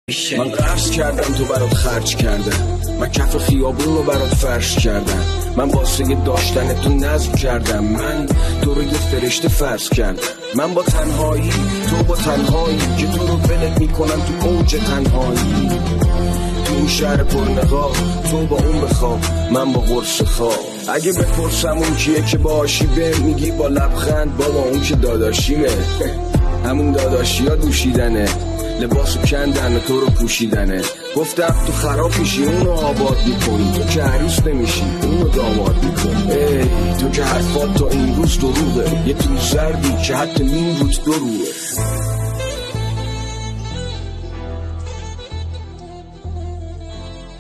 من قرض کردم تو برات خرج کردم، من کف خیابون رو برات فرش کردم، من واسه داشتن تو نظم کردم، من تو رو یه فرشته فرض کردم، من با تنهایی تو با تنهایی که تو رو ولت میکنم تو اوج تنهایی، تو این شهر پرنقاب تو با اون بخواب من با قرص خواب. اگه بپرسم اون کیه که باشی به میگی با لبخند بابا اون که داداشیمه. همون داداشی ها دوشیدنه، لباسو کندن و تو رو پوشیدنه. گفتم تو خراب میشی اونو آباد میکنی، تو که عروس نمیشی اونو داماد میکنی. ای تو که حرفات تا این روز دروغه، یه تو زردی که حتی نیم روز دروغه.